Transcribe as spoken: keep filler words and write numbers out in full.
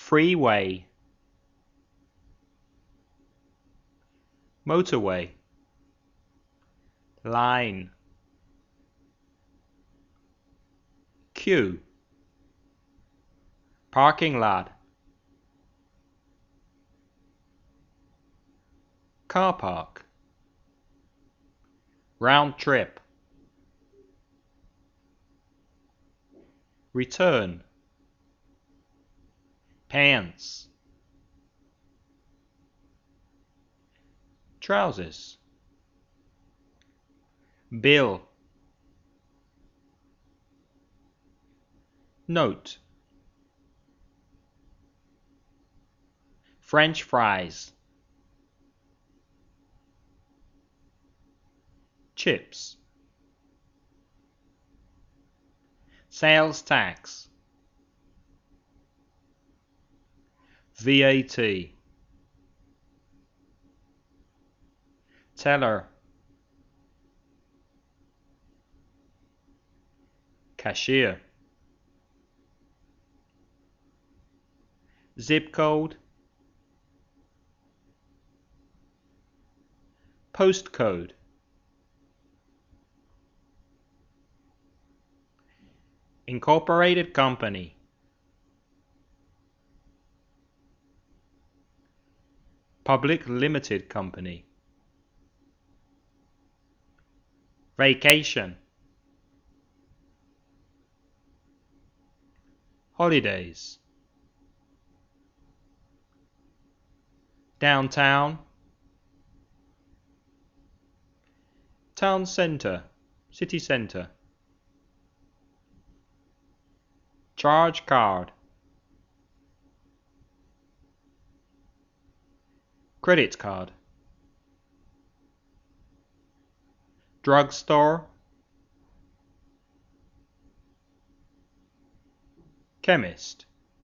freeway, motorway, line, queue, parking lot, car park, round trip, return, pants, trousers, bill, note, French fries, chips, sales tax, V A T, teller, cashier, zip code, postcode, incorporated company, public limited company, vacation, holidays, downtown, town center, city center, charge card, credit card, drugstore, chemist,